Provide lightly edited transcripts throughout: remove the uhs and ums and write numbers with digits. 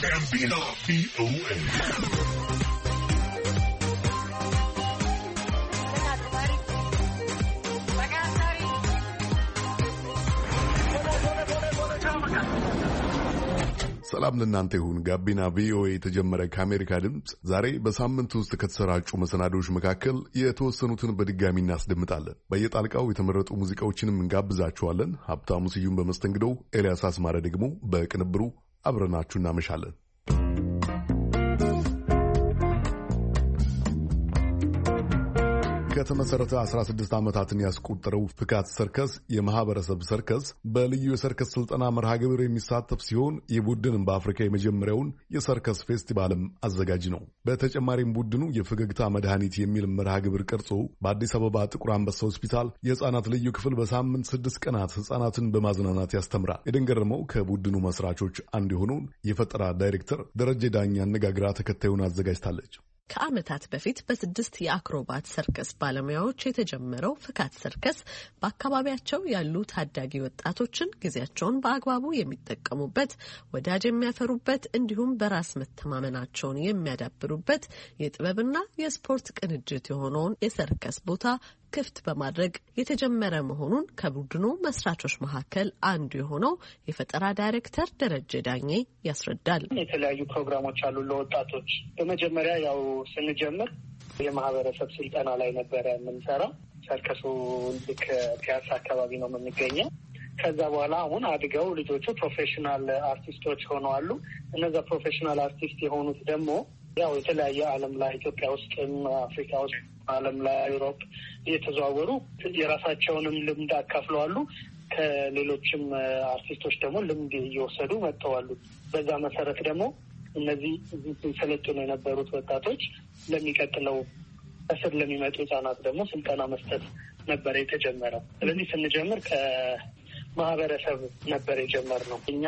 ጋቢና ቪኦኤ ሰላም ለእናንተ ይሁን። ጋቢና ቪኦኤ የተጀመረ ከአሜሪካ ድምፅ ዛሬ በሳምንት ውስጥ ከተሰራጩ መሰናዶች መካከል የተወሰኑትን በድጋሚ እናስደምጣለን። በየጣልቃው የተመረጡ ሙዚቃዎችንም እንጋብዛችኋለን። ሀብታሙ ስዩም በመስተንግዶው፣ ኤልያስ አስማረ ደግሞ በቅንብሩ አብረናችሁ እናመሻለን። ከተመሰረተ 16 ዓመታትን ያስቆጠረው ፍካት ሰርከስ የማህበረሰብ ሰርከስ በልዩ የሰርከስ ስልጠና መርሃ ግብር የሚሳተፍ ሲሆን የቡድን በአፍሪካ የመጀመሪያውን የሰርከስ ፌስቲቫልም አዘጋጅ ነው። በተጨማሪም ቡድኑ የፈገግታ መድኃኒት የሚል መርሃ ግብር ቀርጾ በአዲስ አበባ ጥቁር አንበሳ ሆስፒታል የህፃናት ልዩ ክፍል በሳምንት 6 ቀናት ህፃናትን በማዝናናት ያስተምራል። የደንገረመው ከቡድኑ መስራቾች አንዱ የሆነውን የፈጠራ ዳይሬክተር ደረጀ ዳኛ አነጋግራ ተከታዩን አዘጋጅታለች። ከዓመታት በፊት በ6 የአክሮባት ሰርከስ ባለሙያዎች የተጀመረው ፍካት ሰርከስ በአካባቢያቸው ያሉ ታዳጊ ወጣቶችን ጊዜያቸውን በአግባቡ የሚጠቀሙበት፣ ወዳጅ የሚያፈሩበት እንዲሁም በራስ መተማመናቸውን የሚያዳብሩበት የጥበብና የስፖርት ቅንጅት የሆነውን የሰርከስ ቦታ ክፍት በማድረግ የተጀመረ መሆኑን ከቡድኑ መስራቾች መካከል አንዱ የሆነው የፈጠራ ዳይሬክተር ደረጀ ዳኜ ያስረዳል። የተለያዩ ፕሮግራሞች አሉ ለወጣቶች። በመጀመሪያ ያው ስንጀምር የማህበረሰብ ስልጠና ላይ ነበረ የምንሰራው። ሰርከሱ ልክ ፒያሳ አካባቢ ነው የምንገኘው። ከዛ በኋላ አሁን አድገው ልጆቹ ፕሮፌሽናል አርቲስቶች ሆነዋል። እነዛ ፕሮፌሽናል አርቲስት የሆኑት ደግሞ ያው የተለያየ ዓለም ላይ ኢትዮጵያ ውስጥም አፍሪካ ውስጥ ዓለም ላይ ዩሮፕ እየተዘዋወሩ የራሳቸውንም ልምድ አካፍለዋሉ። ከሌሎችም አርቲስቶች ደግሞ ልምድ እየወሰዱ መጥተዋሉ። በዛ መሰረት ደግሞ እነዚህ ሲሰለጥኑ የነበሩት ወጣቶች ለሚቀጥለው እስር ለሚመጡ ህጻናት ደግሞ ስልጠና መስጠት ነበር የተጀመረው። ስለዚህ ስንጀምር ማህበረሰብ ነበር የጀመርነው። እኛ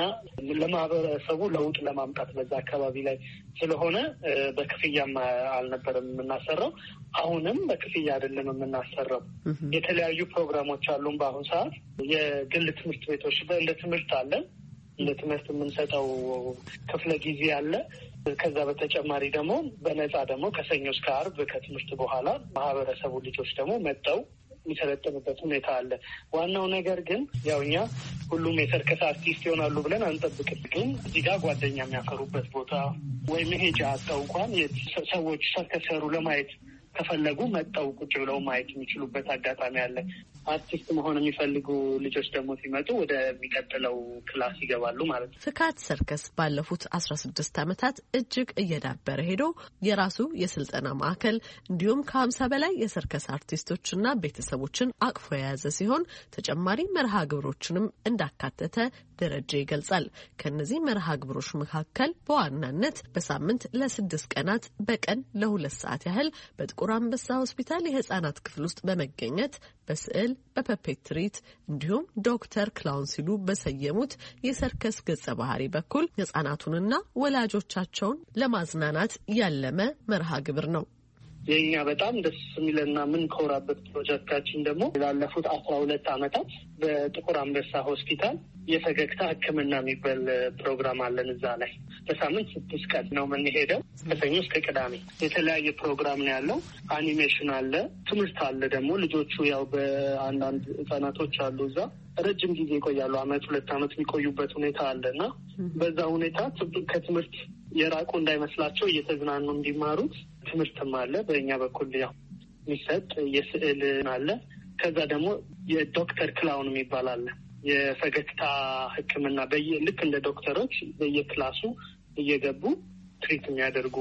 ለማህበረሰቡ ለውጥ ለማምጣት በዛ አካባቢ ላይ ስለሆነ በክፍያም አልነበረም የምናሰራው። አሁንም በክፍያ አይደለም የምናሰራው። የተለያዩ ፕሮግራሞች አሉን። በአሁኑ ሰዓት የግል ትምህርት ቤቶች እንደ ትምህርት አለን። እንደ ትምህርት የምንሰጠው ክፍለ ጊዜ አለ። ከዛ በተጨማሪ ደግሞ በነፃ ደግሞ ከሰኞ እስከ ዓርብ ከትምህርት በኋላ ማህበረሰቡ ልጆች ደግሞ መጠው የሚሰለጥኑበት ሁኔታ አለ። ዋናው ነገር ግን ያው እኛ ሁሉም የሰርከስ አርቲስት ይሆናሉ ብለን አንጠብቅም። ግን እዚህ ጋር ጓደኛ የሚያፈሩበት ቦታ ወይ መሄጃ አጣው እንኳን ሰዎች ሰርከስ ሰሩ ለማየት ከፈለጉ መጠው ቁጭ ብለው ማየት የሚችሉበት አጋጣሚ አለ። አርቲስት መሆን የሚፈልጉ ልጆች ደግሞ ሲመጡ ወደሚቀጥለው ክላስ ይገባሉ ማለት ነው። ፍካት ሰርከስ ባለፉት 16 ዓመታት እጅግ እየዳበረ ሄዶ የራሱ የስልጠና ማዕከል እንዲሁም ከ50 በላይ የሰርከስ አርቲስቶችና ቤተሰቦችን አቅፎ የያዘ ሲሆን ተጨማሪ መርሃ ግብሮችንም እንዳካተተ ደረጀ ይገልጻል። ከነዚህ መርሃ ግብሮች መካከል በዋናነት በሳምንት ለ6 ቀናት በቀን ለ2 ሰዓት ያህል በጥቁር አንበሳ ሆስፒታል የህፃናት ክፍል ውስጥ በመገኘት በስዕል፣ በፐፔት ትርኢት እንዲሁም ዶክተር ክላውን ሲሉ በሰየሙት የሰርከስ ገጸ ባህሪ በኩል ህፃናቱንና ወላጆቻቸውን ለማዝናናት ያለመ መርሃ ግብር ነው። የኛ በጣም ደስ የሚለና ምን ኮራበት ፕሮጀክታችን ደግሞ ላለፉት 12 ዓመታት በጥቁር አንበሳ ሆስፒታል የፈገግታ ሕክምና የሚባል ፕሮግራም አለን። እዛ ላይ በሳምንት 6 ቀን ነው የምንሄደው። ከሰኞ እስከ ቅዳሜ የተለያየ ፕሮግራም ነው ያለው። አኒሜሽን አለ፣ ትምህርት አለ። ደግሞ ልጆቹ ያው በአንዳንድ ህጻናቶች አሉ እዛ ረጅም ጊዜ ይቆያሉ። 1-2 ዓመት የሚቆዩበት ሁኔታ አለና በዛ ሁኔታ ከትምህርት የራቁ እንዳይመስላቸው እየተዝናኑ እንዲማሩት ትምህርትም አለ። በእኛ በኩል ያው የሚሰጥ የስዕል አለ። ከዛ ደግሞ የዶክተር ክላውን የሚባል አለ። የፈገግታ ሕክምና ልክ እንደ ዶክተሮች በየክላሱ እየገቡ ትሪት የሚያደርጉ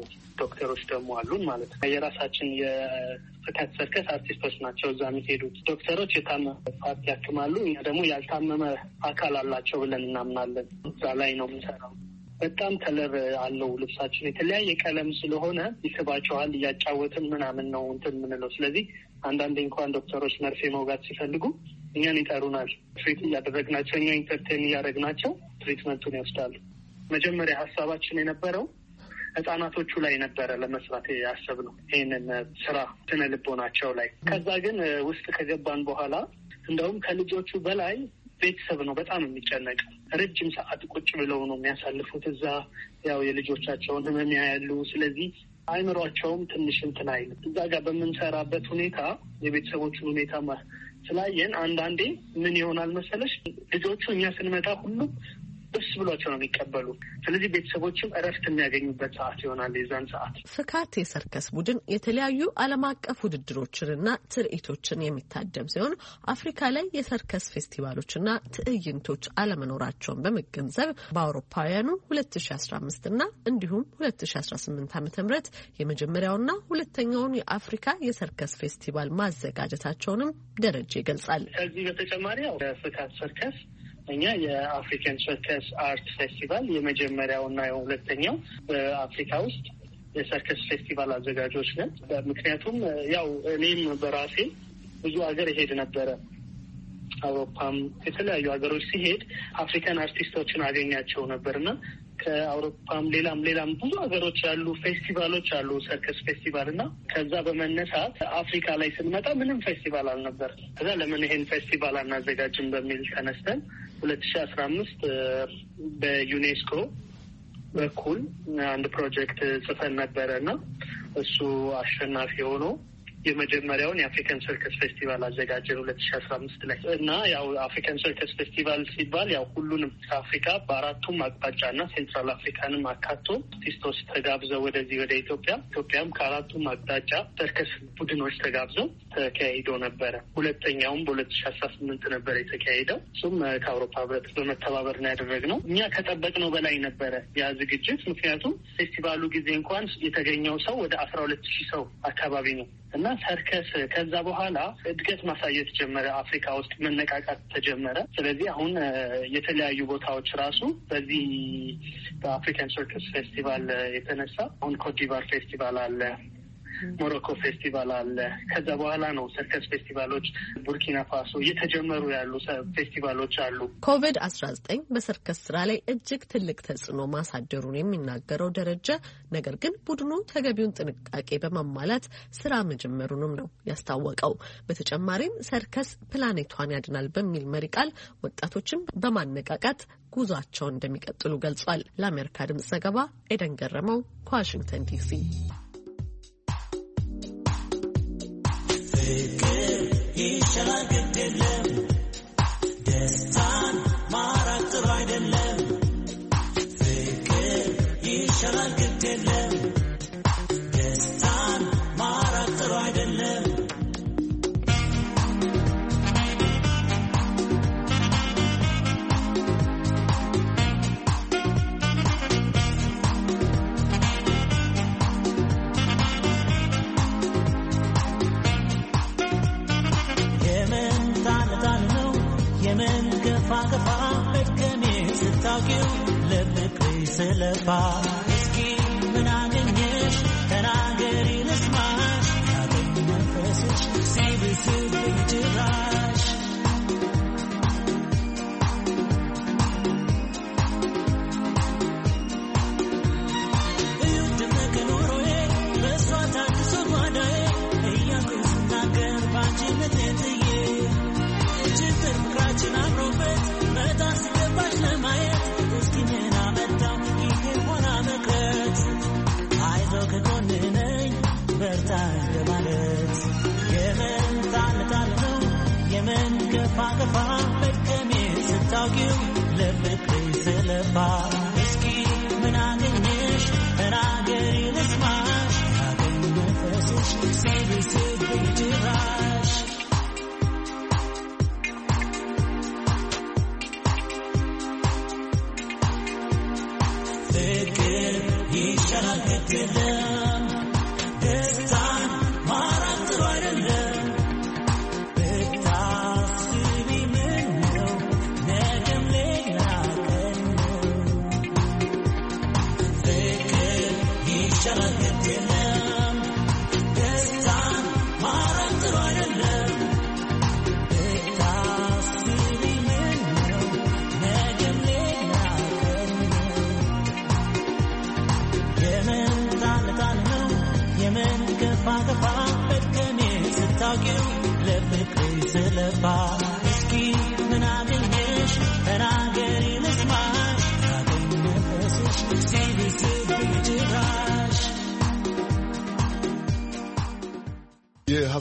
ዶክተሮች ደግሞ አሉን ማለት ነው። የራሳችን የፍካት ሰርከስ አርቲስቶች ናቸው እዛ የሚሄዱት። ዶክተሮች የታመመ ፓርት ያክማሉ። እኛ ደግሞ ያልታመመ አካል አላቸው ብለን እናምናለን። እዛ ላይ ነው የምንሰራው። በጣም ከለር አለው ልብሳችን የተለያየ ቀለም ስለሆነ ይስባቸዋል። እያጫወትን ምናምን ነው እንትን የምንለው። ስለዚህ አንዳንዴ እንኳን ዶክተሮች መርፌ መውጋት ሲፈልጉ እኛን ይጠሩናል። ትሪት እያደረግናቸው እኛ ኢንተርቴን እያደረግናቸው ትሪትመንቱን ይወስዳሉ። መጀመሪያ ሀሳባችን የነበረው ህጻናቶቹ ላይ ነበረ ለመስራት ያሰብነው ይህንን ስራ ስነ ልቦናቸው ላይ። ከዛ ግን ውስጥ ከገባን በኋላ እንደውም ከልጆቹ በላይ ቤተሰብ ነው በጣም የሚጨነቀው። ረጅም ሰዓት ቁጭ ብለው ነው የሚያሳልፉት እዛ። ያው የልጆቻቸውን ህመም ያያሉ። ስለዚህ አይምሯቸውም ትንሽ እንትን አይልም። እዛ ጋር በምንሰራበት ሁኔታ የቤተሰቦቹን ሁኔታ ስላየን አንዳንዴ ምን ይሆናል መሰለሽ፣ ልጆቹ እኛ ስንመጣ ሁሉም ደስ ብሏቸው ነው የሚቀበሉ። ስለዚህ ቤተሰቦችም እረፍት የሚያገኙበት ሰዓት ይሆናል የዛን ሰዓት። ፍካት የሰርከስ ቡድን የተለያዩ ዓለም አቀፍ ውድድሮችንና ትርኢቶችን የሚታደም ሲሆን አፍሪካ ላይ የሰርከስ ፌስቲቫሎችና ትዕይንቶች አለመኖራቸውን በመገንዘብ በአውሮፓውያኑ 2015 እና እንዲሁም 2018 ዓ.ም የመጀመሪያውና ሁለተኛውን የአፍሪካ የሰርከስ ፌስቲቫል ማዘጋጀታቸውንም ደረጀ ይገልጻል። ከዚህ በተጨማሪ ፍካት ሰርከስ እኛ የአፍሪካን ሰርከስ አርት ፌስቲቫል የመጀመሪያው እና የሁለተኛው በአፍሪካ ውስጥ የሰርከስ ፌስቲቫል አዘጋጆች ነን። ምክንያቱም ያው እኔም በራሴ ብዙ ሀገር ይሄድ ነበረ። አውሮፓም የተለያዩ ሀገሮች ሲሄድ አፍሪካን አርቲስቶችን አገኛቸው ነበርና ከአውሮፓም ሌላም ብዙ ሀገሮች ያሉ ፌስቲቫሎች አሉ፣ ሰርከስ ፌስቲቫል እና ከዛ በመነሳት አፍሪካ ላይ ስንመጣ ምንም ፌስቲቫል አልነበር። ከዛ ለምን ይሄን ፌስቲቫል አናዘጋጅም በሚል ተነስተን 2015 በዩኔስኮ በኩል አንድ ፕሮጀክት ጽፈን ነበረ እና እሱ አሸናፊ ሆኖ የመጀመሪያውን የአፍሪካን ሰርከስ ፌስቲቫል አዘጋጀን 2015 ላይ እና ያው አፍሪካን ሰርከስ ፌስቲቫል ሲባል ያው ሁሉንም ከአፍሪካ በአራቱም አቅጣጫና ሴንትራል አፍሪካንም አካቶ አርቲስቶች ተጋብዘው ወደዚህ ወደ ኢትዮጵያም ከአራቱም አቅጣጫ ሰርከስ ቡድኖች ተጋብዘው ተካሂዶ ነበረ። ሁለተኛውም በ2018 ነበር የተካሄደው። እሱም ከአውሮፓ ህብረት በመተባበር ነው ያደረግነው። እኛ ከጠበቅነው በላይ ነበረ ያ ዝግጅት። ምክንያቱም ፌስቲቫሉ ጊዜ እንኳን የተገኘው ሰው ወደ 12,000 ሰው አካባቢ ነው እና ሰርከስ ከዛ በኋላ እድገት ማሳየት ጀመረ። አፍሪካ ውስጥ መነቃቃት ተጀመረ። ስለዚህ አሁን የተለያዩ ቦታዎች ራሱ በዚህ በአፍሪካን ሰርከስ ፌስቲቫል የተነሳ አሁን ኮትዲቫር ፌስቲቫል አለ፣ ሞሮኮ ፌስቲቫል አለ። ከዛ በኋላ ነው ሰርከስ ፌስቲቫሎች ቡርኪና ፋሶ እየተጀመሩ ያሉ ፌስቲቫሎች አሉ። ኮቪድ-19 በሰርከስ ስራ ላይ እጅግ ትልቅ ተጽዕኖ ማሳደሩን የሚናገረው ደረጀ፣ ነገር ግን ቡድኑ ተገቢውን ጥንቃቄ በማሟላት ስራ መጀመሩንም ነው ያስታወቀው። በተጨማሪም ሰርከስ ፕላኔቷን ያድናል በሚል መሪ ቃል ወጣቶችን በማነቃቃት ጉዟቸውን እንደሚቀጥሉ ገልጿል። ለአሜሪካ ድምጽ ዘገባ ኤደን ገረመው ከዋሽንግተን ዲሲ። ይሻላል ግድ የለም ደስታን ማራቅ ጥሩ አይደለም። ፍቅር ይሻላል ግድ የለም ደስታን ማራቅ ጥሩ አይደለም። ገፋ በድከሜ ስታውቂው ለፍቅሬ ስለፋ እስኪ ምን አገኘሽ ተናገሪ ልስማሽ ያገኝ መንፈስሽ ሲብስብኝ ጭራሽ እዩ ድምቅ ኑሮዬ በእሷ ታድሶ ጓዳዬ እያልኩኝ ስናገር ባንቺ ምትትዬ ችግር ፍቅራችን አምሮበት መጣ ሲገባሽ ለማየት እስኪ ምን አመጣው ይሄ ሆና መቅረት አይዞህ ከጎን ነኝ በርታ ለማለት የመንታንታን ነው የመንገፋገፋ በድከሜ ስታውቂው ለፍቅሬ ስለፋ እስኪ ምን አገኘሽ ተናገሪ ልስማሽ ያገኝ መንፈስሽ ሲብስብኝ ጭራሽ ይሻላል ግድ የለም ደስታን ማራቅ ጥሩ አይደለም። ብታስቢ ምን ነው ነገም ሌላ ቀን ነው። ፍቅር ይሻላል ግድ የለም ደስታን ማራቅ ጥሩ አይደለም። ብታስቢ ምን ነው ነገም ሌላ ቀን ነው። የመንገፋገፋ በድከሜ ስታውቂው ለፍቅሬ ስለፋ እስኪ ምን አገኘሽ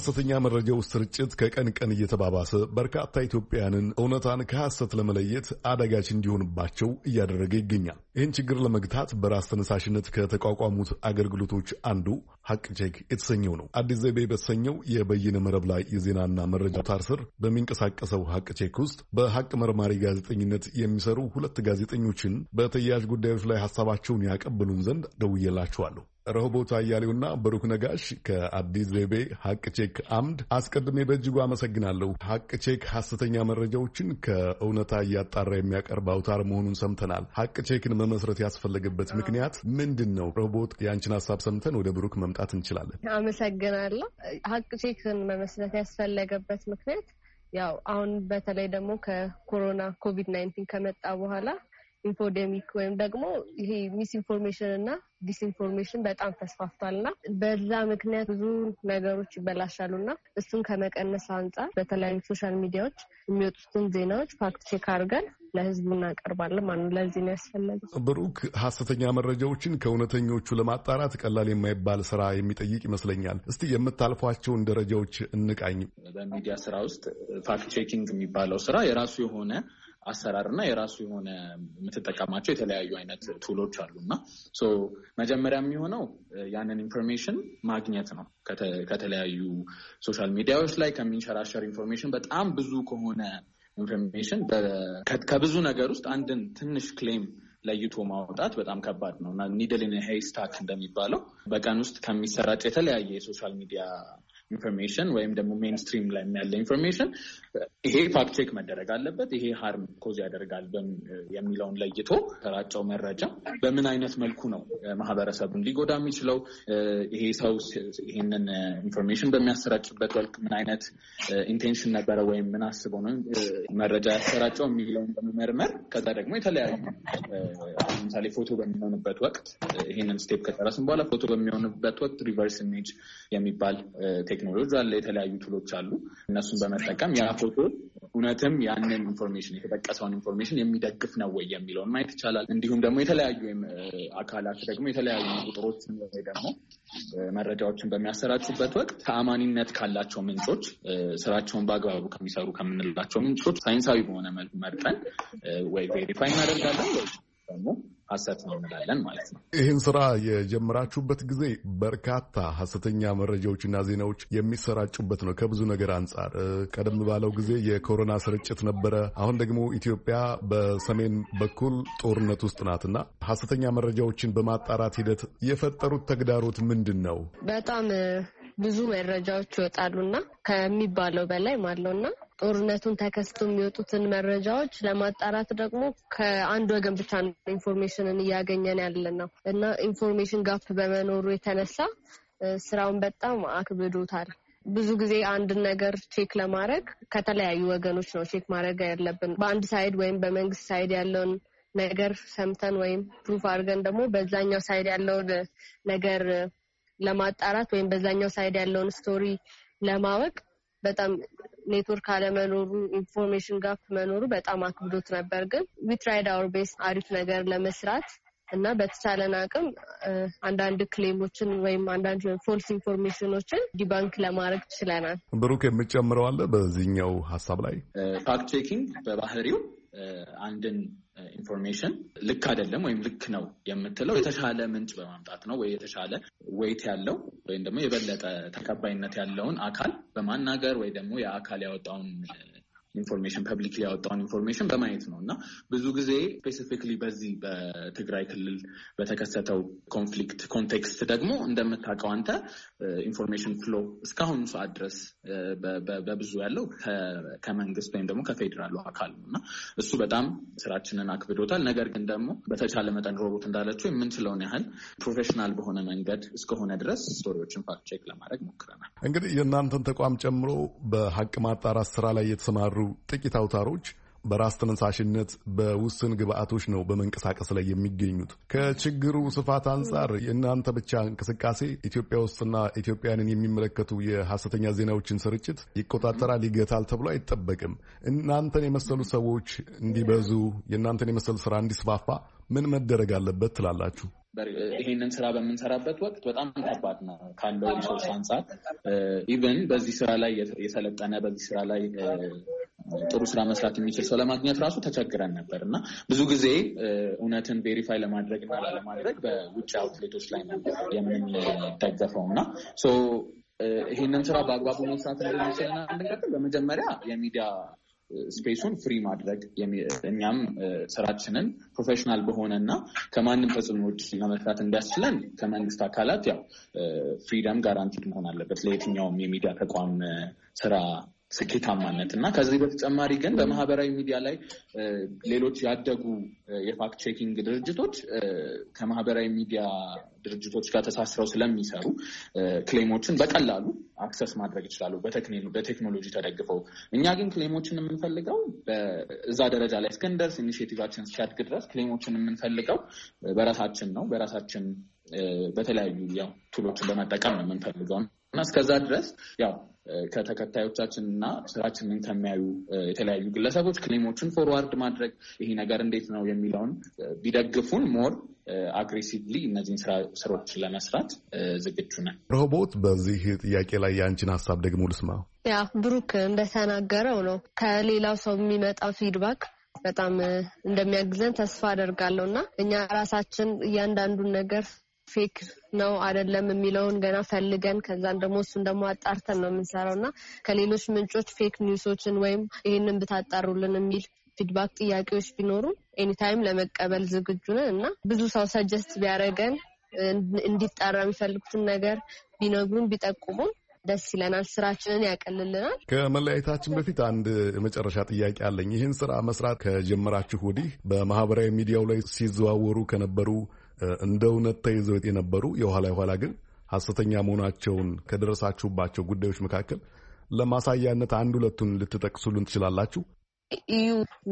የሐሰተኛ መረጃው ስርጭት ከቀን ቀን እየተባባሰ በርካታ ኢትዮጵያውያንን እውነታን ከሐሰት ለመለየት አዳጋች እንዲሆንባቸው እያደረገ ይገኛል። ይህን ችግር ለመግታት በራስ ተነሳሽነት ከተቋቋሙት አገልግሎቶች አንዱ ሀቅ ቼክ የተሰኘው ነው። አዲስ ዘይቤ በተሰኘው የበይነ መረብ ላይ የዜናና መረጃ አውታር ስር በሚንቀሳቀሰው ሀቅ ቼክ ውስጥ በሀቅ መርማሪ ጋዜጠኝነት የሚሰሩ 2 ጋዜጠኞችን በተያያዥ ጉዳዮች ላይ ሀሳባቸውን ያቀብሉን ዘንድ ደውዬላቸዋለሁ። ረሆቦት አያሌውና ብሩክ ነጋሽ ከአዲስ ዘይቤ ሀቅ ቼክ አምድ አስቀድሜ በእጅጉ አመሰግናለሁ። ሀቅ ቼክ ሐሰተኛ መረጃዎችን ከእውነታ እያጣራ የሚያቀርብ አውታር መሆኑን ሰምተናል። ሀቅ ቼክን መመስረት ያስፈለገበት ምክንያት ምንድን ነው? ረሆቦት፣ የአንችን ሀሳብ ሰምተን ወደ ብሩክ መምጣት እንችላለን። አመሰግናለሁ። ሀቅ ቼክን መመስረት ያስፈለገበት ምክንያት ያው አሁን በተለይ ደግሞ ከኮሮና ኮቪድ-19 ከመጣ በኋላ ኢንፎዴሚክ ወይም ደግሞ ይሄ ሚስ ኢንፎርሜሽን እና ዲስኢንፎርሜሽን በጣም ተስፋፍቷልና በዛ ምክንያት ብዙ ነገሮች ይበላሻሉና እሱን ከመቀነስ አንጻር በተለያዩ ሶሻል ሚዲያዎች የሚወጡትን ዜናዎች ፋክት ቼክ አድርገን ለህዝቡ እናቀርባለን ማለት ነው። ለዚህ ነው ያስፈለገው። ብሩክ፣ ሐሰተኛ መረጃዎችን ከእውነተኞቹ ለማጣራት ቀላል የማይባል ስራ የሚጠይቅ ይመስለኛል። እስቲ የምታልፏቸውን ደረጃዎች እንቃኝ። በሚዲያ ስራ ውስጥ ፋክት ቼኪንግ የሚባለው ስራ የራሱ የሆነ አሰራርና የራሱ የሆነ የምትጠቀማቸው የተለያዩ አይነት ቱሎች አሉና መጀመሪያ የሚሆነው ያንን ኢንፎርሜሽን ማግኘት ነው። ከተለያዩ ሶሻል ሚዲያዎች ላይ ከሚንሸራሸር ኢንፎርሜሽን በጣም ብዙ ከሆነ ኢንፎርሜሽን ከብዙ ነገር ውስጥ አንድን ትንሽ ክሌም ለይቶ ማውጣት በጣም ከባድ ነው እና ኒድል ኢን ሄይስታክ እንደሚባለው በቀን ውስጥ ከሚሰራጭ የተለያየ የሶሻል ሚዲያ ኢንፎርሜሽን ወይም ደግሞ ሜንስትሪም ላይ ያለ ኢንፎርሜሽን ይሄ ፋክት ቼክ መደረግ አለበት፣ ይሄ ሃርም ኮዝ ያደርጋል የሚለውን ለይቶ ተራጨው መረጃ በምን አይነት መልኩ ነው ማህበረሰቡን ሊጎዳ የሚችለው፣ ይሄ ሰው ይሄንን ኢንፎርሜሽን በሚያሰራጭበት ወቅት ምን አይነት ኢንቴንሽን ነበረ ወይም ምን አስበው ነው መረጃ ያሰራጨው የሚለውን በመመርመር ከዛ ደግሞ የተለያዩ ለምሳሌ ፎቶ በሚሆንበት ወቅት ይሄንን ስቴፕ ከጨረስን በኋላ ፎቶ በሚሆንበት ወቅት ሪቨርስ ኢሜጅ የሚባል ቴክኖሎጂ አለ፣ የተለያዩ ቱሎች አሉ። እነሱን በመጠቀም ያ ፎቶ እውነትም ያንን ኢንፎርሜሽን የተጠቀሰውን ኢንፎርሜሽን የሚደግፍ ነው ወይ የሚለውን ማየት ይቻላል። እንዲሁም ደግሞ የተለያዩ አካላት ደግሞ የተለያዩ ቁጥሮችን ወይ ደግሞ መረጃዎችን በሚያሰራጩበት ወቅት ተአማኒነት ካላቸው ምንጮች፣ ስራቸውን በአግባቡ ከሚሰሩ ከምንላቸው ምንጮች ሳይንሳዊ በሆነ መልኩ መርጠን ወይ ቬሪፋይ እናደርጋለን ወይ ደግሞ ሐሰት ነው እንላለን ማለት ነው። ይህን ስራ የጀመራችሁበት ጊዜ በርካታ ሐሰተኛ መረጃዎችና ዜናዎች የሚሰራጩበት ነው። ከብዙ ነገር አንጻር ቀደም ባለው ጊዜ የኮሮና ስርጭት ነበረ። አሁን ደግሞ ኢትዮጵያ በሰሜን በኩል ጦርነት ውስጥ ናትና ሐሰተኛ መረጃዎችን በማጣራት ሂደት የፈጠሩት ተግዳሮት ምንድን ነው? በጣም ብዙ መረጃዎች ይወጣሉና ከሚባለው በላይ ማለውና ጦርነቱን ተከስቶ የሚወጡትን መረጃዎች ለማጣራት ደግሞ ከአንድ ወገን ብቻ ኢንፎርሜሽንን እያገኘን ያለን ነው እና ኢንፎርሜሽን ጋፕ በመኖሩ የተነሳ ስራውን በጣም አክብዶታል። ብዙ ጊዜ አንድ ነገር ቼክ ለማድረግ ከተለያዩ ወገኖች ነው ቼክ ማድረግ ያለብን። በአንድ ሳይድ ወይም በመንግስት ሳይድ ያለውን ነገር ሰምተን ወይም ፕሩፍ አድርገን ደግሞ በዛኛው ሳይድ ያለውን ነገር ለማጣራት ወይም በዛኛው ሳይድ ያለውን ስቶሪ ለማወቅ በጣም ኔትወርክ አለመኖሩ ኢንፎርሜሽን ጋፕ መኖሩ በጣም አክብዶት ነበር። ግን ዊ ትራይድ አወር ቤስት አሪፍ ነገር ለመስራት እና በተቻለን አቅም አንዳንድ ክሌሞችን ወይም አንዳንድ ፎልስ ኢንፎርሜሽኖችን ዲባንክ ለማድረግ ችለናል። ብሩክ የምትጨምረው አለ በዚህኛው ሀሳብ ላይ? ፋክት ቼኪንግ በባህሪው አንድን ኢንፎርሜሽን ልክ አይደለም ወይም ልክ ነው የምትለው የተሻለ ምንጭ በማምጣት ነው ወይ የተሻለ ዌይት ያለው ወይም ደግሞ የበለጠ ተቀባይነት ያለውን አካል በማናገር ወይ ደግሞ የአካል ያወጣውን ኢንፎርሜሽን ፐብሊክ ያወጣውን ኢንፎርሜሽን በማየት ነው እና ብዙ ጊዜ ስፔሲፊክሊ በዚህ በትግራይ ክልል በተከሰተው ኮንፍሊክት ኮንቴክስት ደግሞ እንደምታውቀው አንተ ኢንፎርሜሽን ፍሎ እስካሁኑ ሰዓት ድረስ በብዙ ያለው ከመንግስት ወይም ደግሞ ከፌዴራሉ አካል ነው እና እሱ በጣም ስራችንን አክብዶታል። ነገር ግን ደግሞ በተቻለ መጠን ሮቦት እንዳለችው የምንችለውን ያህል ፕሮፌሽናል በሆነ መንገድ እስከሆነ ድረስ ስቶሪዎችን ፋክት ቼክ ለማድረግ ሞክረናል። እንግዲህ የእናንተን ተቋም ጨምሮ በሀቅ ማጣራት ስራ ላይ የተሰማሩ ጥቂት አውታሮች በራስ ተነሳሽነት በውስን ግብአቶች ነው በመንቀሳቀስ ላይ የሚገኙት። ከችግሩ ስፋት አንጻር የእናንተ ብቻ እንቅስቃሴ ኢትዮጵያ ውስጥና ኢትዮጵያንን የሚመለከቱ የሐሰተኛ ዜናዎችን ስርጭት ይቆጣጠራል፣ ይገታል ተብሎ አይጠበቅም። እናንተን የመሰሉ ሰዎች እንዲበዙ፣ የእናንተን የመሰሉ ስራ እንዲስፋፋ ምን መደረግ አለበት ትላላችሁ? ይሄንን ስራ በምንሰራበት ወቅት በጣም ከባድ ነው ካለው ሪሶርስ አንጻር። ኢቨን በዚህ ስራ ላይ የሰለጠነ በዚህ ስራ ላይ ጥሩ ስራ መስራት የሚችል ሰው ለማግኘት ራሱ ተቸግረን ነበር እና ብዙ ጊዜ እውነትን ቬሪፋይ ለማድረግ እና ላለማድረግ በውጭ አውትሌቶች ላይ ነው የምንደገፈው እና ይህንን ስራ በአግባቡ መስራት እንደሚችልና እንድንቀጥል በመጀመሪያ የሚዲያ ስፔሱን ፍሪ ማድረግ እኛም ስራችንን ፕሮፌሽናል በሆነና ከማንም ተጽዕኖ ውጭ ለመስራት እንዲያስችለን ከመንግስት አካላት ያው ፍሪደም ጋራንቲድ መሆን አለበት ለየትኛውም የሚዲያ ተቋም ስራ ስኬታማነት እና ከዚህ በተጨማሪ ግን በማህበራዊ ሚዲያ ላይ ሌሎች ያደጉ የፋክት ቼኪንግ ድርጅቶች ከማህበራዊ ሚዲያ ድርጅቶች ጋር ተሳስረው ስለሚሰሩ ክሌሞችን በቀላሉ አክሰስ ማድረግ ይችላሉ በቴክኖሎጂ ተደግፈው። እኛ ግን ክሌሞችን የምንፈልገው በዛ ደረጃ ላይ እስክንደርስ ኢኒሺዬቲቫችን እስኪያድግ ድረስ ክሌሞችን የምንፈልገው በራሳችን ነው። በራሳችን በተለያዩ ያው ቱሎችን በመጠቀም ነው የምንፈልገው እና እስከዛ ድረስ ያው ከተከታዮቻችን እና ስራችንን ከሚያዩ የተለያዩ ግለሰቦች ክሌሞችን ፎርዋርድ ማድረግ ይሄ ነገር እንዴት ነው የሚለውን ቢደግፉን ሞር አግሬሲቭሊ እነዚህን ስራዎች ለመስራት ዝግጁ ነን። ረሆቦት፣ በዚህ ጥያቄ ላይ የአንቺን ሀሳብ ደግሞ ልስማ። ያ ብሩክ እንደተናገረው ነው ከሌላው ሰው የሚመጣው ፊድባክ በጣም እንደሚያግዘን ተስፋ አደርጋለሁ እና እኛ ራሳችን እያንዳንዱን ነገር ፌክ ነው አይደለም የሚለውን ገና ፈልገን ከዛን ደግሞ እሱን ደግሞ አጣርተን ነው የምንሰራውና ከሌሎች ምንጮች ፌክ ኒውሶችን ወይም ይሄንን ብታጣሩልን የሚል ፊድባክ ጥያቄዎች ቢኖሩ ኤኒታይም ለመቀበል ዝግጁ ነን እና ብዙ ሰው ሰጀስት ቢያደርገን እንዲጣራ የሚፈልጉትን ነገር ቢነግሩን ቢጠቁሙን ደስ ይለናል። ስራችንን ያቀልልናል። ከመለያየታችን በፊት አንድ የመጨረሻ ጥያቄ አለኝ። ይህን ስራ መስራት ከጀመራችሁ ወዲህ በማህበራዊ ሚዲያው ላይ ሲዘዋወሩ ከነበሩ እንደ እውነት ተይዘው የነበሩ የኋላ ግን ሐሰተኛ መሆናቸውን ከደረሳችሁባቸው ጉዳዮች መካከል ለማሳያነት አንድ ሁለቱን ልትጠቅሱልን ትችላላችሁ? እዩ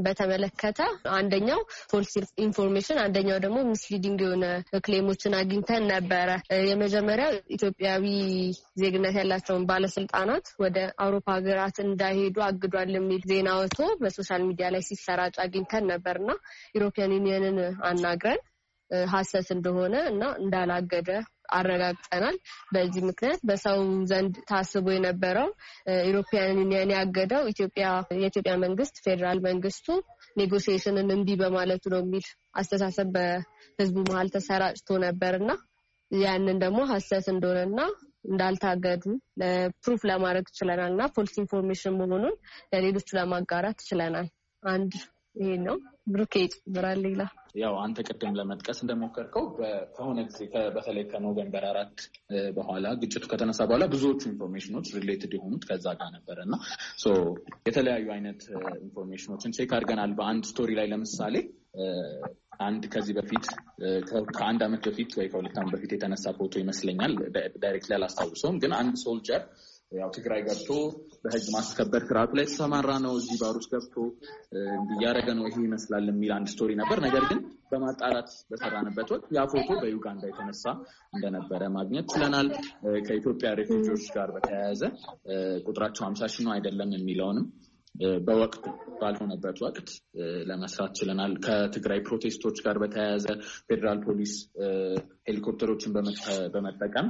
በተመለከተ አንደኛው ፎልስ ኢንፎርሜሽን፣ አንደኛው ደግሞ ሚስሊዲንግ የሆነ ክሌሞችን አግኝተን ነበረ። የመጀመሪያው ኢትዮጵያዊ ዜግነት ያላቸውን ባለስልጣናት ወደ አውሮፓ ሀገራት እንዳይሄዱ አግዷል የሚል ዜና ወጥቶ በሶሻል ሚዲያ ላይ ሲሰራጭ አግኝተን ነበርና ዩሮፒያን ዩኒየንን አናግረን ሐሰት እንደሆነ እና እንዳላገደ አረጋግጠናል። በዚህ ምክንያት በሰው ዘንድ ታስቦ የነበረው ዩሮፒያን ዩኒየን ያገደው የኢትዮጵያ መንግስት ፌዴራል መንግስቱ ኔጎሲዬሽንን እምቢ በማለቱ ነው የሚል አስተሳሰብ በህዝቡ መሀል ተሰራጭቶ ነበርና ያንን ደግሞ ሐሰት እንደሆነና እንዳልታገዱ ለፕሩፍ ለማድረግ ችለናልና ፎልስ ኢንፎርሜሽን መሆኑን ለሌሎቹ ለማጋራት ችለናል። አንድ ይሄ ነው። ብሩኬ ይጨምራል ሌላ። ያው አንተ ቅድም ለመጥቀስ እንደሞከርከው ከሆነ ጊዜ በተለይ ከኖቬምበር 4 በኋላ ግጭቱ ከተነሳ በኋላ ብዙዎቹ ኢንፎርሜሽኖች ሪሌትድ የሆኑት ከዛ ጋር ነበረ እና የተለያዩ አይነት ኢንፎርሜሽኖችን ቼክ አድርገናል። በአንድ ስቶሪ ላይ ለምሳሌ አንድ ከዚህ በፊት ከአንድ ዓመት በፊት ወይ ከሁለት ዓመት በፊት የተነሳ ፎቶ ይመስለኛል፣ ዳይሬክትሊ አላስታውሰውም። ግን አንድ ሶልጀር ያው ትግራይ ገብቶ በህግ ማስከበር ስርዓቱ ላይ ተሰማራ ነው፣ እዚህ ባር ውስጥ ገብቶ እያደረገ ነው ይሄ ይመስላል የሚል አንድ ስቶሪ ነበር። ነገር ግን በማጣራት በሰራንበት ወቅት ያ ፎቶ በዩጋንዳ የተነሳ እንደነበረ ማግኘት ችለናል። ከኢትዮጵያ ሬፊጂዎች ጋር በተያያዘ ቁጥራቸው 50 ሺህ ነው አይደለም የሚለውንም በወቅቱ ባልሆነበት ወቅት ለመስራት ችለናል። ከትግራይ ፕሮቴስቶች ጋር በተያያዘ ፌዴራል ፖሊስ ሄሊኮፕተሮችን በመጠቀም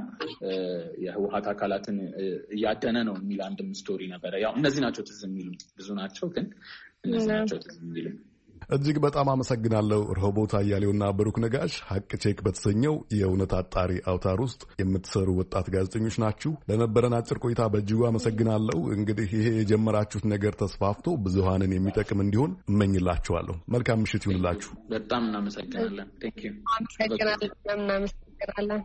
የህወሓት አካላትን እያደነ ነው የሚል አንድም ስቶሪ ነበረ። ያው እነዚህ ናቸው ትዝ የሚሉ፣ ብዙ ናቸው ግን እነዚህ ናቸው ትዝ የሚሉ። እጅግ በጣም አመሰግናለሁ ረሆቦት አያሌውና ብሩክ ነጋሽ። ሀቅ ቼክ በተሰኘው የእውነት አጣሪ አውታር ውስጥ የምትሰሩ ወጣት ጋዜጠኞች ናችሁ። ለነበረን አጭር ቆይታ በእጅጉ አመሰግናለሁ። እንግዲህ ይሄ የጀመራችሁት ነገር ተስፋፍቶ ብዙሃንን የሚጠቅም እንዲሆን እመኝላችኋለሁ። መልካም ምሽት ይሁንላችሁ። በጣም እናመሰግናለን። ቴንኪው። እናመሰግናለን።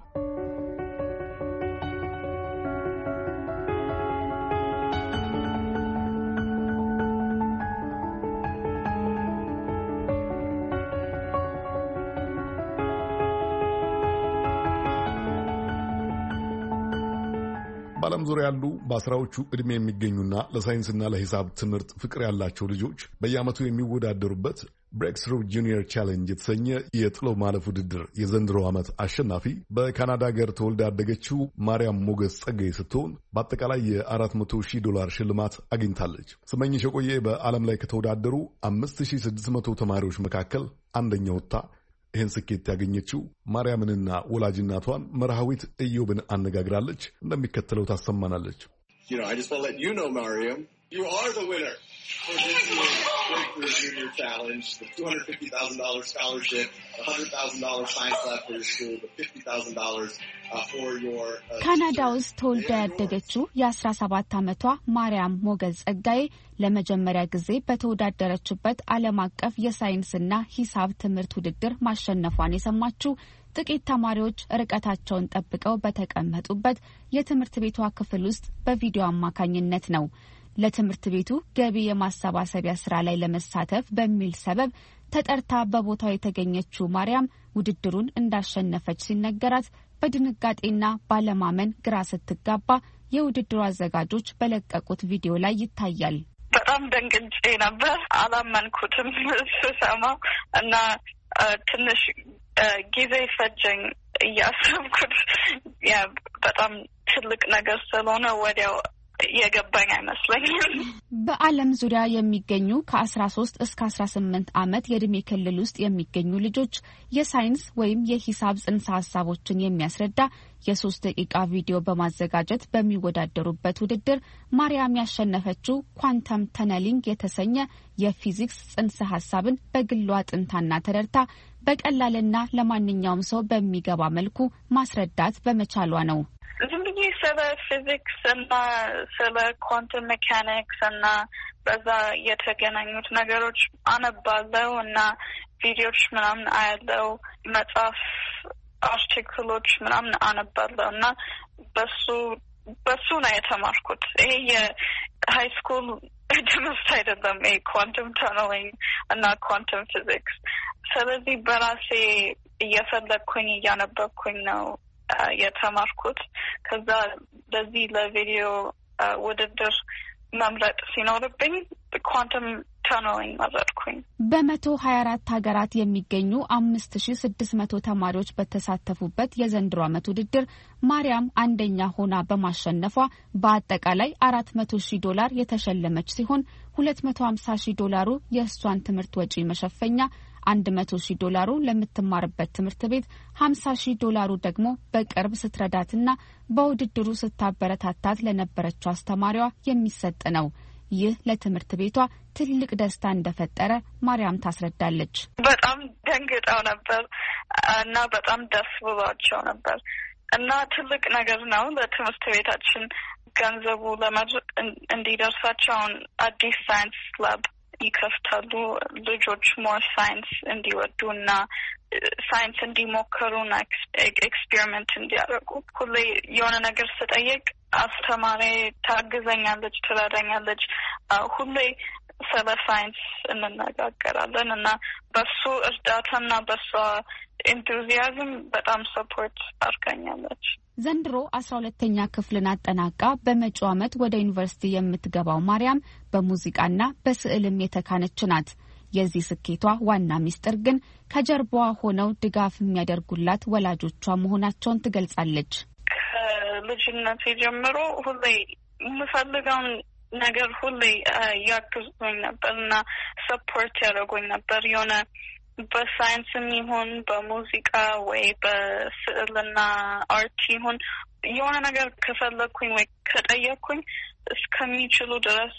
በዓለም ዙሪያ ያሉ በአስራዎቹ ዕድሜ የሚገኙና ለሳይንስና ለሂሳብ ትምህርት ፍቅር ያላቸው ልጆች በየዓመቱ የሚወዳደሩበት ብሬክስሩ ጁኒየር ቻሌንጅ የተሰኘ የጥሎ ማለፍ ውድድር የዘንድሮ ዓመት አሸናፊ በካናዳ ሀገር ተወልዳ ያደገችው ማርያም ሞገስ ጸጋይ ስትሆን በአጠቃላይ $400,000 ሽልማት አግኝታለች። ስመኝሽ የቆየ በዓለም ላይ ከተወዳደሩ 5600 ተማሪዎች መካከል አንደኛ ወጥታ ይህን ስኬት ያገኘችው ማርያምንና ወላጅ እናቷን መርሃዊት ኢዮብን አነጋግራለች። እንደሚከተለው ታሰማናለች። I just want to let you know, Mariam, you are the winner for this year's Breakthrough Junior Challenge, the $250,000 scholarship, the $100,000 science lab for your school, the $50,000 for your... ካናዳ ውስጥ ተወልዳ ያደገችው የ17 ዓመቷ ማርያም ሞገዝ ጸጋዬ ለመጀመሪያ ጊዜ በተወዳደረችበት ዓለም አቀፍ የሳይንስና ሂሳብ ትምህርት ውድድር ማሸነፏን የሰማችው ጥቂት ተማሪዎች ርቀታቸውን ጠብቀው በተቀመጡበት የትምህርት ቤቷ ክፍል ውስጥ በቪዲዮ አማካኝነት ነው። ለትምህርት ቤቱ ገቢ የማሰባሰቢያ ስራ ላይ ለመሳተፍ በሚል ሰበብ ተጠርታ በቦታው የተገኘችው ማርያም ውድድሩን እንዳሸነፈች ሲነገራት በድንጋጤና ባለማመን ግራ ስትጋባ የውድድሩ አዘጋጆች በለቀቁት ቪዲዮ ላይ ይታያል። በጣም ደንግጬ ነበር። አላመንኩትም ስሰማው እና ትንሽ ጊዜ ፈጀኝ እያሰብኩት በጣም ትልቅ ነገር ስለሆነ ወዲያው የገባኝ አይመስለኝም። በዓለም ዙሪያ የሚገኙ ከ13 እስከ 18 ዓመት የዕድሜ ክልል ውስጥ የሚገኙ ልጆች የሳይንስ ወይም የሂሳብ ጽንሰ ሀሳቦችን የሚያስረዳ የ3 ደቂቃ ቪዲዮ በማዘጋጀት በሚወዳደሩበት ውድድር ማርያም ያሸነፈችው ኳንተም ተነሊንግ የተሰኘ የፊዚክስ ጽንሰ ሀሳብን በግሏ ጥንታና ተረድታ በቀላልና ለማንኛውም ሰው በሚገባ መልኩ ማስረዳት በመቻሏ ነው። ዝም ብዬ ስለ ፊዚክስ እና ስለ ኳንተም ሜካኒክስ እና በዛ የተገናኙት ነገሮች አነባለው እና ቪዲዮዎች ምናምን አያለው፣ መጽሐፍ አርቲክሎች ምናምን አነባለው እና በሱ ነው የተማርኩት። ይሄ የሃይ ስኩል ትምህርት አይደለም። ይሄ ኳንተም ተነሊንግ እና ኳንተም ፊዚክስ። ስለዚህ በራሴ እየፈለግኩኝ እያነበብኩኝ ነው የተማርኩት። ከዛ ለዚህ ለቪዲዮ ውድድር መምረጥ ሲኖርብኝ ኳንተም ተነሊንግ መረጥኩኝ። በ124 ሀገራት የሚገኙ 5600 ተማሪዎች በተሳተፉበት የዘንድሮ ዓመት ውድድር ማርያም አንደኛ ሆና በማሸነፏ በአጠቃላይ $400,000 የተሸለመች ሲሆን $250,000 የእሷን ትምህርት ወጪ መሸፈኛ፣ $100,000 ለምትማርበት ትምህርት ቤት፣ $50,000 ደግሞ በቅርብ ስትረዳትና በውድድሩ ስታበረታታት ለነበረችው አስተማሪዋ የሚሰጥ ነው። ይህ ለትምህርት ቤቷ ትልቅ ደስታ እንደፈጠረ ማርያም ታስረዳለች። በጣም ደንግጠው ነበር እና በጣም ደስ ብሏቸው ነበር እና ትልቅ ነገር ነው ለትምህርት ቤታችን ገንዘቡ ለማድረግ እንዲደርሳቸው አዲስ ሳይንስ ላብ ይከፍታሉ። ልጆች ሞር ሳይንስ እንዲወዱ እና ሳይንስ እንዲሞክሩና ኤክስፔሪመንት እንዲያደርጉ። ሁሌ የሆነ ነገር ስጠይቅ አስተማሪ ታግዘኛለች፣ ትረዳኛለች። ሁሌ ስለ ሳይንስ እንነጋገራለን እና በሱ እርዳታና በሷ ኢንቱዚያዝም በጣም ሰፖርት አድርጋኛለች። ዘንድሮ 12ኛ ክፍልን አጠናቃ በመጪው ዓመት ወደ ዩኒቨርሲቲ የምትገባው ማርያም በሙዚቃና በስዕልም የተካነች ናት። የዚህ ስኬቷ ዋና ሚስጥር ግን ከጀርባዋ ሆነው ድጋፍ የሚያደርጉላት ወላጆቿ መሆናቸውን ትገልጻለች። ከልጅነቴ ጀምሮ ሁሌ የምፈልገውን ነገር ሁሌ ያግዙኝ ነበር እና ሰፖርት ያደርጉኝ ነበር። የሆነ በሳይንስም ይሁን በሙዚቃ ወይ በስዕልና አርት ይሁን የሆነ ነገር ከፈለግኩኝ ወይ ከጠየቅኩኝ እስከሚችሉ ድረስ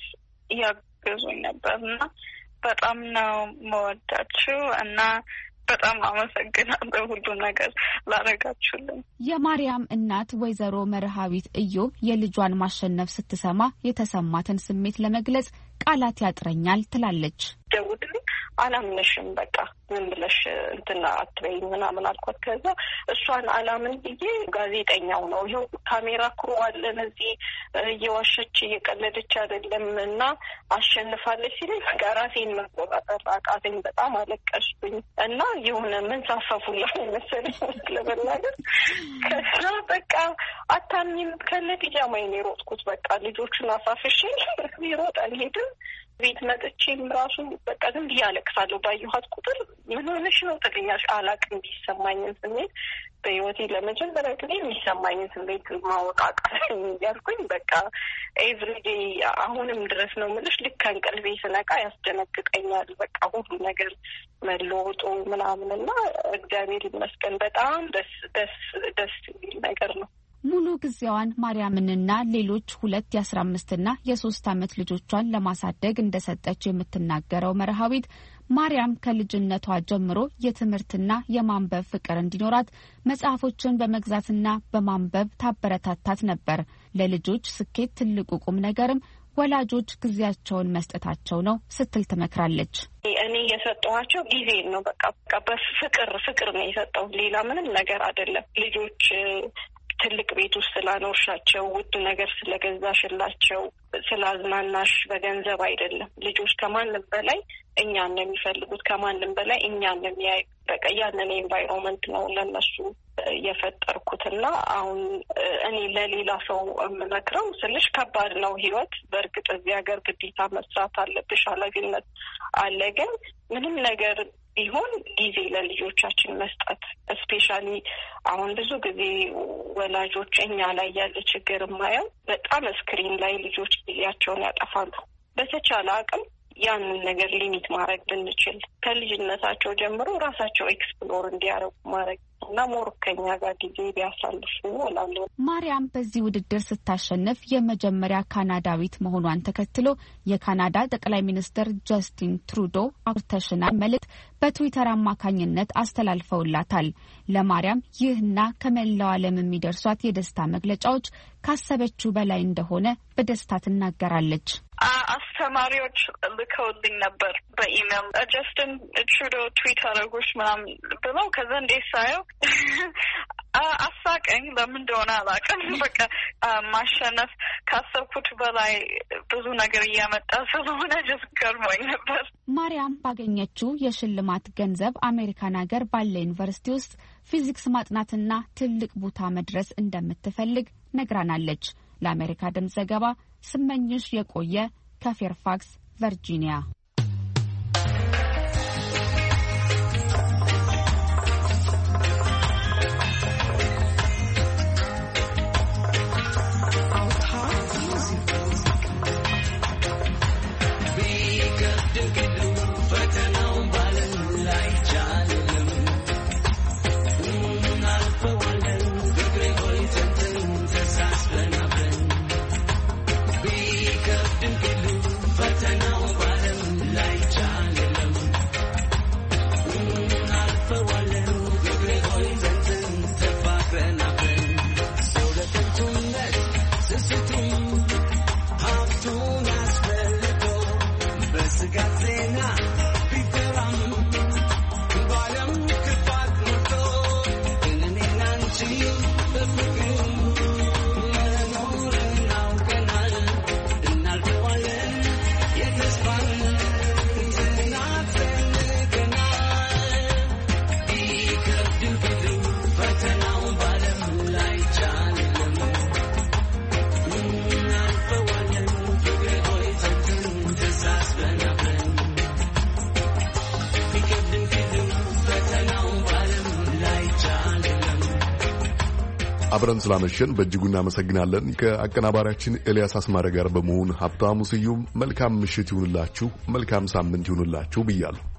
ያግዙኝ ነበር እና በጣም ነው መወዳችሁ እና በጣም አመሰግናለሁ ሁሉ ነገር ላረጋችሁልኝ። የማርያም እናት ወይዘሮ መርሃዊት ኢዮብ የልጇን ማሸነፍ ስትሰማ የተሰማትን ስሜት ለመግለጽ ቃላት ያጥረኛል ትላለች። ደውልልኝ አላምንሽም፣ በቃ ምን ብለሽ እንትና አትበይኝ ምናምን አልኳት። ከዛ እሷን አላምን ብዬ ጋዜጠኛው ነው ይኸው ካሜራ ክሩ አለን እዚህ እየዋሸች እየቀለደች አይደለም እና አሸንፋለች ሲለኝ በቃ ራሴን መቆጣጠር አቃተኝ። በጣም አለቀስኩኝ እና የሆነ መንሳፈፉላ መሰለኝ ለመናገር። ከዛ በቃ አታምኝም ከነ ፒጃማዬ ነው የሮጥኩት። በቃ ልጆቹን አሳፍሼ ሮጥ አልሄድም ቤት መጥቼም ራሱ በቃ ዝም ብዬ አለቅሳለሁ። ባየኋት ቁጥር ምን ሆነሽ ነው ትለኛለች። አላቅም ቢሰማኝን ስሜት በህይወቴ ለመጀመሪያ ጊዜ የሚሰማኝን ስሜት ማወቃቀር እያልኩኝ በቃ ኤቭሪዴ አሁንም ድረስ ነው የምልሽ። ልክ ከእንቅልቤ ስነቃ ያስደነግጠኛል። በቃ ሁሉ ነገር መለወጡ ምናምንና እግዚአብሔር ይመስገን በጣም ደስ የሚል ነገር ነው። ሙሉ ጊዜዋን ማርያምንና ሌሎች 2 የ15ና የ3 ዓመት ልጆቿን ለማሳደግ እንደሰጠች የምትናገረው መርሃዊት ማርያም ከልጅነቷ ጀምሮ የትምህርትና የማንበብ ፍቅር እንዲኖራት መጽሐፎችን በመግዛትና በማንበብ ታበረታታት ነበር። ለልጆች ስኬት ትልቁ ቁም ነገርም ወላጆች ጊዜያቸውን መስጠታቸው ነው ስትል ትመክራለች። እኔ የሰጠኋቸው ጊዜ ነው። በቃ በፍቅር ነው የሰጠው። ሌላ ምንም ነገር አይደለም። ልጆች ትልቅ ቤት ውስጥ ስላኖርሻቸው፣ ውድ ነገር ስለገዛሽላቸው፣ ስላዝናናሽ በገንዘብ አይደለም። ልጆች ከማንም በላይ እኛን ነው የሚፈልጉት። ከማንም በላይ እኛን ነው የሚያዩ። በቃ ያንን ኤንቫይሮንመንት ነው ለነሱ የፈጠርኩትና አሁን እኔ ለሌላ ሰው የምመክረው ስልሽ ከባድ ነው ህይወት። በእርግጥ እዚህ ሀገር ግዴታ መስራት አለብሽ፣ ኃላፊነት አለ። ግን ምንም ነገር ቢሆን ጊዜ ለልጆቻችን መስጠት እስፔሻሊ አሁን ብዙ ጊዜ ወላጆች እኛ ላይ ያለ ችግር የማየው በጣም ስክሪን ላይ ልጆች ጊዜያቸውን ያጠፋሉ። በተቻለ አቅም ያንን ነገር ሊሚት ማድረግ ብንችል ከልጅነታቸው ጀምሮ ራሳቸው ኤክስፕሎር እንዲያደርጉ ማድረግ እና ሞር ከኛ ጋር ጊዜ ቢያሳልፉ እላለሁ። ማርያም በዚህ ውድድር ስታሸንፍ የመጀመሪያ ካናዳዊት መሆኗን ተከትሎ የካናዳ ጠቅላይ ሚኒስትር ጀስቲን ትሩዶ አውርተሽናል መልእክት በትዊተር አማካኝነት አስተላልፈውላታል። ለማርያም ይህና ከመላው ዓለም የሚደርሷት የደስታ መግለጫዎች ካሰበችው በላይ እንደሆነ በደስታ ትናገራለች። አስተማሪዎች ልከውልኝ ነበር በኢሜል ጀስቲን ትሩዶ ትዊት አደረጉሽ ምናምን ብለው ከዛ እንዴት ሳየው አሳቀኝ። ለምን እንደሆነ አላውቅም። በቃ ማሸነፍ ካሰብኩት በላይ ብዙ ነገር እያመጣ ስለሆነ ገርሞኝ ነበር። ማርያም ባገኘችው የሽልማት ገንዘብ አሜሪካን ሀገር ባለ ዩኒቨርሲቲ ውስጥ ፊዚክስ ማጥናትና ትልቅ ቦታ መድረስ እንደምትፈልግ ነግራናለች። ለአሜሪካ ድምፅ ዘገባ ስመኝሽ የቆየ ከፌርፋክስ ቨርጂኒያ። አብረን ስላመሸን በእጅጉ እናመሰግናለን። ከአቀናባሪያችን ኤልያስ አስማረ ጋር በመሆን ሀብታሙ ስዩም መልካም ምሽት ይሁንላችሁ፣ መልካም ሳምንት ይሁንላችሁ ብያለሁ።